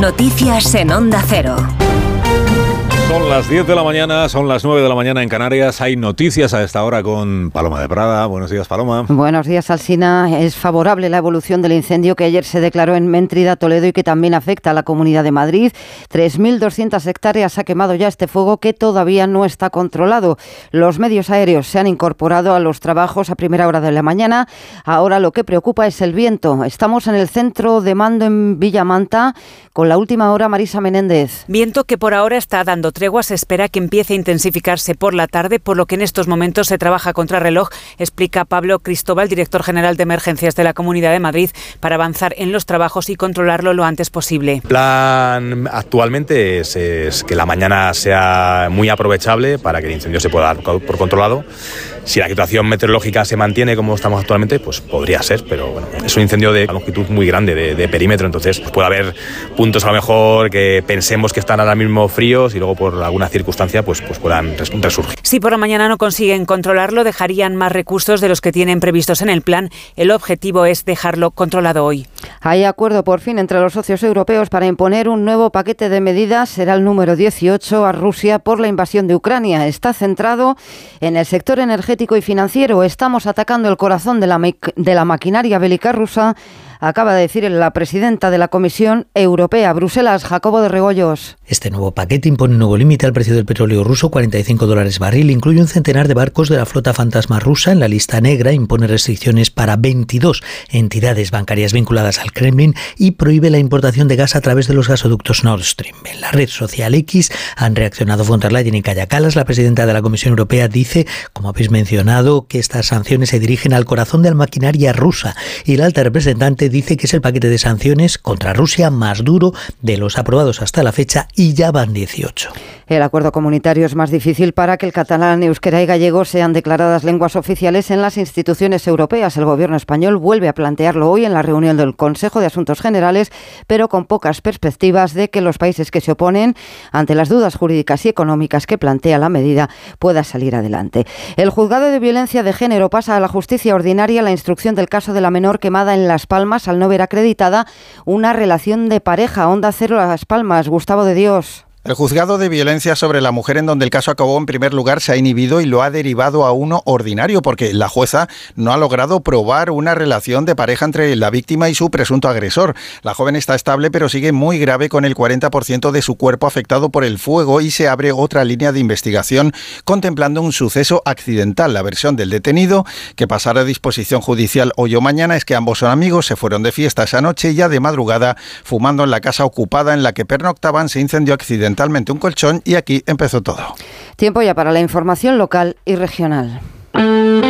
Noticias en Onda Cero. Son las 10 de la mañana, son las 9 de la mañana en Canarias. Hay noticias a esta hora con Paloma de Prada. Buenos días, Paloma. Buenos días, Alsina. Es favorable la evolución del incendio que ayer se declaró en Méntrida, Toledo, y que también afecta a la Comunidad de Madrid. 3.200 hectáreas ha quemado ya este fuego que todavía no está controlado. Los medios aéreos se han incorporado a los trabajos a primera hora de la mañana. Ahora lo que preocupa es el viento. Estamos en el centro de mando en Villamanta con la última hora, Marisa Menéndez. Viento que por ahora está dando tregua, se espera que empiece a intensificarse por la tarde, por lo que en estos momentos se trabaja contrarreloj, explica Pablo Cristóbal, director general de Emergencias de la Comunidad de Madrid, para avanzar en los trabajos y controlarlo lo antes posible. El plan actualmente es que la mañana sea muy aprovechable para que el incendio se pueda dar por controlado. Si la situación meteorológica se mantiene como estamos actualmente, pues podría ser, pero bueno, es un incendio de longitud muy grande, de perímetro, entonces puede haber puntos a lo mejor que pensemos que están ahora mismo fríos y luego por alguna circunstancia pues puedan resurgir. Si por la mañana no consiguen controlarlo, dejarían más recursos de los que tienen previstos en el plan. El objetivo es dejarlo controlado hoy. Hay acuerdo por fin entre los socios europeos para imponer un nuevo paquete de medidas. Será el número 18 a Rusia por la invasión de Ucrania. Está centrado en el sector energético y financiero. Estamos atacando el corazón de la maquinaria bélica rusa, acaba de decir la presidenta de la Comisión Europea. Bruselas, Jacobo de Regoyos. Este nuevo paquete impone un nuevo límite al precio del petróleo ruso, $45 barril. Incluye un centenar de barcos de la flota fantasma rusa en la lista negra. Impone restricciones para 22 entidades bancarias vinculadas al Kremlin y prohíbe la importación de gas a través de los gasoductos Nord Stream. En la red social X han reaccionado von der Leyen y Kaja Kallas. La presidenta de la Comisión Europea dice, como habéis mencionado, que estas sanciones se dirigen al corazón de la maquinaria rusa. Y la alta representante dice que es el paquete de sanciones contra Rusia más duro de los aprobados hasta la fecha y ya van 18. El acuerdo comunitario es más difícil para que el catalán, euskera y gallego sean declaradas lenguas oficiales en las instituciones europeas. El gobierno español vuelve a plantearlo hoy en la reunión del Consejo de Asuntos Generales, pero con pocas perspectivas de que los países que se oponen, ante las dudas jurídicas y económicas que plantea la medida, pueda salir adelante. El juzgado de violencia de género pasa a la justicia ordinaria la instrucción del caso de la menor quemada en Las Palmas al no ver acreditada una relación de pareja. Onda Cero Las Palmas, Gustavo de Dios. El juzgado de violencia sobre la mujer, en donde el caso acabó en primer lugar, se ha inhibido y lo ha derivado a uno ordinario porque la jueza no ha logrado probar una relación de pareja entre la víctima y su presunto agresor. La joven está estable pero sigue muy grave con el 40% de su cuerpo afectado por el fuego y se abre otra línea de investigación contemplando un suceso accidental. La versión del detenido, que pasará a disposición judicial hoy o mañana, es que ambos son amigos, se fueron de fiesta esa noche y ya de madrugada, fumando en la casa ocupada en la que pernoctaban, se incendió accidentalmente un colchón y aquí empezó todo. Tiempo ya para la información local y regional.